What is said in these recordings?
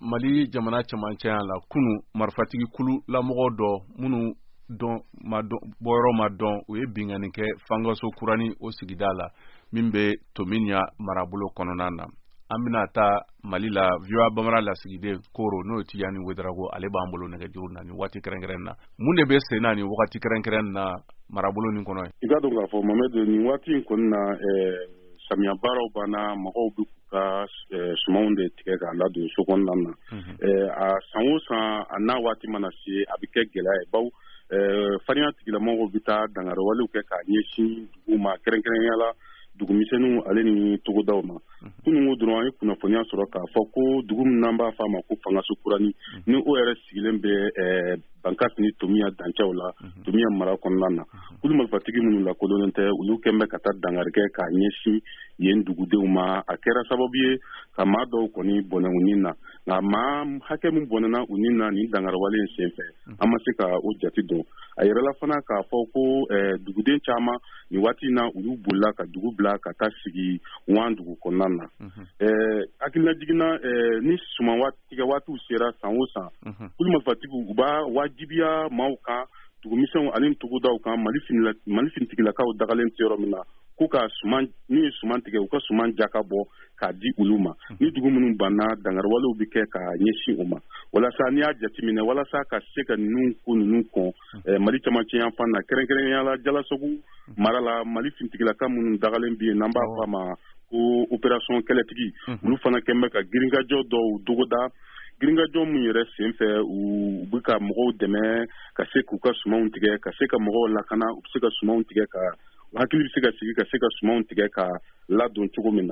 Mali jamana camancɛ la kunu marifatigi kulu lamɔgɔ dɔ minnu bɔyɔrɔ ma dɔn u ye binkanni kɛ Fangaso Kurani o sigida la min bɛ Tominya marabolo kɔnɔna na. An bɛna taa Mali la VOA Bamara lasigiden Koro n'o ye Tijani Wederago ale b'an bolo nɛgɛjuru na nin waati kɛrɛnkɛrɛn na. Mun de bɛ sen na nin waati kɛrɛnkɛrɛn na marabolo nin kɔnɔ? I ka dɔn k'a fɔ Mamadu nin waati in kɔnɔna na samiya baaraw banna mɔgɔw bɛ ka sumanw de tigɛ k'a ladon so kɔnɔna na. A san o san a n'a waati mana se a bɛ kɛ gɛlɛya ye bawo farinya tigilamɔgɔw bɛ taa dangarewalew kɛ k'a ɲɛsin dugu ma kɛrɛnkɛrɛnya la dugumisɛnninw ale ni togodaw ma. Kununko dɔrɔn an ye kunnafoniya sɔrɔ k'a fɔ ko dugu min n'an b'a fɔ a ma ko Fangaso Kurani ni o yɛrɛ sigilen bɛ Bankasi ni Tominya dancɛw la Tominya mara kɔnɔna na. Kulu marifatigi minnu lakodɔnnen tɛ olu kɛn bɛ ka taa dankari kɛ k'a ɲɛsin yen dugudenw ma. A kɛra sababu ye ka maa dɔw kɔni bɔnɛ u nin na nka maa hakɛ min bɔnɛna u nin na nin dangarewale in senfɛ an ma se ka o jate dɔn. A yɛrɛla fana k'a fɔ ko duguden caman nin waati in na olu bolila ka dugu bila ka taa sigi wan dugu kɔnɔna na. Hakilina jiginna ni suman tigɛ waatiw sera san o san kulu marifatigiw u b'a wajibiya maaw kan dugumisɛnw ani togodaw kan Mali finitigilakaw dagalen tɛ yɔrɔ min na ko ka suman ni ye suman tigɛ u ka suman jaka bɔ k'a di olu ma ni dugu minnu banna dangarewalew bɛ kɛ ka ɲɛsin u ma walasa n'i y'a jateminɛ walasa ka se ka ninnu ko ninnu kɔn Mali camancɛ yan fan na kɛrɛnkɛrɛnnenya la Jalasogu mara la Mali finitigilaka minnu dagalen bɛ yen n'an b'a fɔ a ma ko opération kɛlɛtigi olu fana kɛn bɛ ka girinkajɔ dɔw dogoda girinkajɔ min yɛrɛ senfɛ u bɛ ka mɔgɔw dɛmɛ ka se k'u ka sumanw tigɛ ka se ka mɔgɔw lakana u bɛ se ka sumanw tigɛ ka hakili bɛ se ka sigi ka se ka sumanw tigɛ ka ladon cogo min na.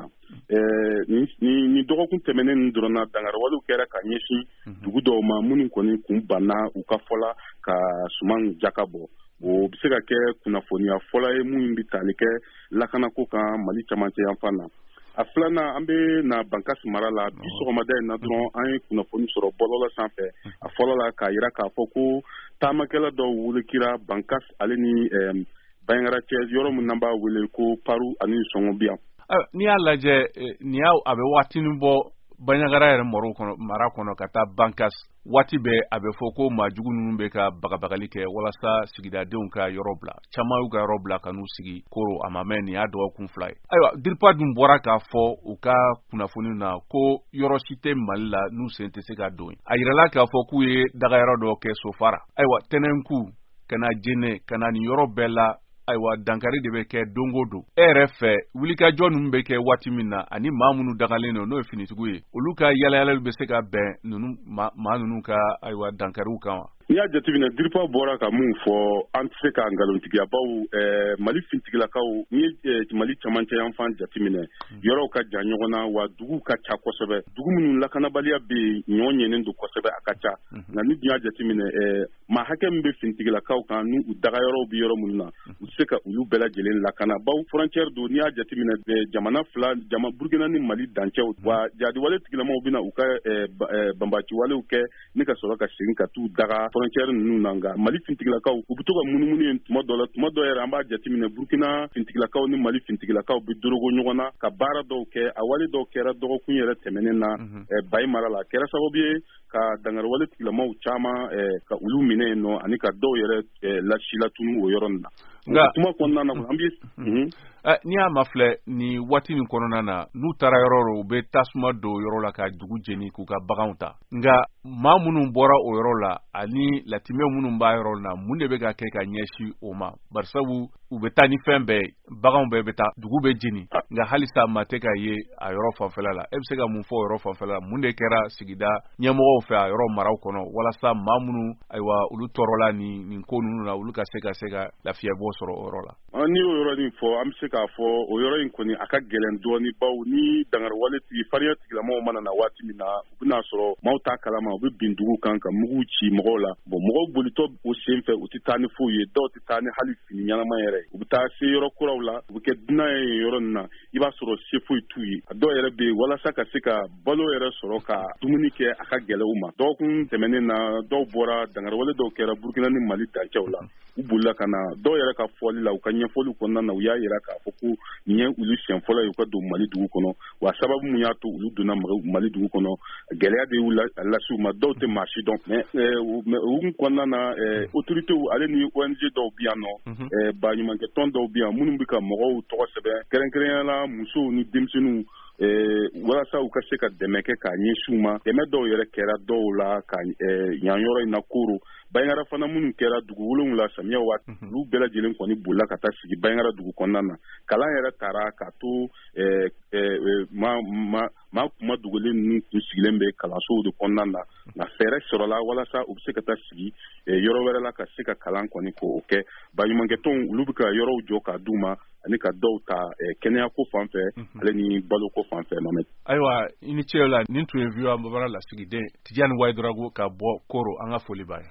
Ni dɔgɔkun tɛmɛnen ninnu dɔrɔn na dangarewalew kɛra ka ɲɛsin dugu dɔw ma minnu kɔni kun banna u ka fɔla ka suman jaka bɔ. O bɛ se ka kɛ kunnafoniya fɔlɔ ye mun bɛ tali kɛ lakanako kan Mali camancɛ yan fan na. A filanan an bɛ na Bankasi mara la bi sɔgɔmada in na dɔrɔn an ye kunnafoni sɔrɔ bɔlɔlɔ sanfɛ a fɔlɔ la k'a yira k'a fɔ ko taamakɛla dɔw wulekira Bankasi ale ni Bayangara cɛ yɔrɔ min n'an b'a wele ko Paru ani Sɔngɔbiya. N'i y'a lajɛ nin a bɛ waatinin bɔ Bayangara yɛrɛ mara kɔnɔ ka taa Bankasi waati bɛɛ a bɛ fɔ ko maajugu ninnu bɛ ka bagabagali kɛ walasa sigidadenw ka yɔrɔ bila caman y'u ka yɔrɔ bila ka n'u sigi Koro a ma mɛn nin y'a dɔgɔkun 2 ye. Ayiwa DIRPA dun bɔra k'a fɔ u ka kunnafoni na ko yɔrɔ si tɛ Mali la n'u sen tɛ se ka don yen. A yirala k'a fɔ k'u ye dagayɔrɔ dɔ kɛ Sofara. Ayiwa Tɛnɛnku ka na Jene ka na nin yɔrɔ bɛɛ la ayiwa dankari de bɛ kɛ don o don. E yɛrɛ fɛ wulikajɔ ninnu bɛ kɛ waati min na ani maa minnu dagalen don n'o ye finitigiw ye olu ka yalayalali bɛ se ka bɛn maa ninnu ka ayiwa dankariw kan wa? N'i y'a jateminɛ DIRPA bɔra ka mun fɔ an tɛ se ka nkalontigiya bawo Mali finitigilakaw n'i ye Mali camancɛ yan fan jateminɛ yɔrɔw ka jan ɲɔgɔn na wa duguw ka ca kosɛbɛ dugu minnu lakanabaliya bɛ yen ɲɔ ɲɛnen don kosɛbɛ a ka ca nka ni dun y'a jateminɛ maa hakɛ min bɛ finitigilakaw kan n'u dagayɔrɔw bɛ yɔrɔ minnu na u tɛ se ka olu bɛɛ lajɛlen lakana bawo frontière don n'i y'a jateminɛ jamana fila Burkina ni Mali dancɛw wa jadiwale tigilamɔgɔw bɛna u ka banbaciwalew kɛ ni ka sɔrɔ ka segin ka t'u daga frontière ninnu na nka Mali finitigilakaw u bɛ to ka munumunu yen tuma dɔ yɛrɛ an b'a jateminɛ Burkina finitigilakaw ni Mali finitigilakaw bɛ dorogo ɲɔgɔn na ka baara dɔw kɛ a wale dɔw kɛra dɔgɔkun yɛrɛ tɛmɛnen na Bayi mara la kɛra sababu ye ka dangarewale tigilamɔgɔw caman ka olu minɛ yen nɔ ani ka dɔw yɛrɛ lasilatunu o yɔrɔ nin na. Nka kuma kɔnɔna na an bɛ n'i y'a mafilɛ ni waati nin kɔnɔna na n'u taara yɔrɔ u bɛ tasuma don yɔrɔ la ka dugu jeni k'u ka baganw ta nka maa minnu bɔra o yɔrɔ la ani latimɛ minnu b'a yɔrɔ la mun de bɛ ka kɛ ka ɲɛsin o ma barisabu u bɛ taa ni fɛn bɛɛ baganw bɛɛ bɛ taa dugu bɛ jeni nka halisa maa tɛ ka ye a yɔrɔ fanfɛla la e bɛ se ka mun fɔ o yɔrɔ fanfɛla la mun de kɛra sigida ɲɛmɔgɔw fɛ a yɔrɔ maraw kɔnɔ walasa maa minnu ayiwa olu tɔɔrɔla nin ko ninnu na olu ka se ka lafiyabɔ sɔrɔ o yɔrɔ la. N'i y'o yɔrɔ nin fɔ an bɛ se k'a fɔ o yɔrɔ in kɔni a ka gɛlɛn dɔɔni bawo ni dangarewale farinya tigilamɔgɔw mana na waati min na u bɛna sɔrɔ maaw t'a kalama u bɛ bin dugu kan ka mugu ci mɔgɔw la mɔgɔw bolitɔ o sen fɛ u tɛ taa ni foyi ye dɔw tɛ taa ni hali fini ɲɛnama yɛrɛ u bɛ taa se yɔrɔ kuraw la u bɛ kɛ dunan ye yɔrɔ nin na i b'a sɔrɔ se foyi t'u ye a dɔw yɛrɛ bɛ yen walasa ka se ka balo yɛrɛ sɔrɔ ka dumuni kɛ a ka gɛlɛn u ma dɔgɔkun tɛmɛnen na dɔw bɔra dangarewale dɔw kɛra Burkina ni Mali dancɛw la u bolila ka na dɔw yɛrɛ ka fɔli la u ka ɲɛfɔliw kɔnɔna na u y'a yira k'a fɔ ko nin ye olu siɲɛ fɔlɔ ye u ka don Mali dugu kɔnɔ wa sababu mun y'a to olu donna Mali dugu kɔnɔ gɛlɛya de y'u lase u ma dɔw tɛ maa si dɔn mais o kɔnɔna na autorités ale ni ONG dɔw bi yan nɔ baɲumankɛ tɔn dɔw bi yan minnu bɛ ka mɔgɔw tɔgɔ sɛbɛn kɛrɛnkɛrɛnnenya la musow ni denmisɛnninw walasa u ka se ka dɛmɛ kɛ k'a ɲɛsin u ma dɛmɛ dɔw yɛrɛ kɛra dɔw la ka yan yɔrɔ in na Koro Bayangara fana minnu kɛra dugu 7 samiya waati olu bɛɛ lajɛlen kɔni bolila ka taa sigi Bayangara dugu kɔnɔna na kalan yɛrɛ taara ka to maa kuma dogolen ninnu kun sigilen bɛ kalansow de kɔnɔna na nka fɛɛrɛ sɔrɔla walasa u bɛ se ka taa sigi yɔrɔ wɛrɛ la ka se ka kalan kɔni k'o kɛ baɲumankɛtɔnw olu bɛ ka yɔrɔw jɔ k'a d'u ma ani ka dɔw ta kɛnɛyako fan fɛ ale ni baloko fan fɛ Mohamed. Ayiwa i ni ce la nin tun ye VOA Mabara lasigiden Tijani Wayidrago ka bɔ Koro an ka foli b'a ye.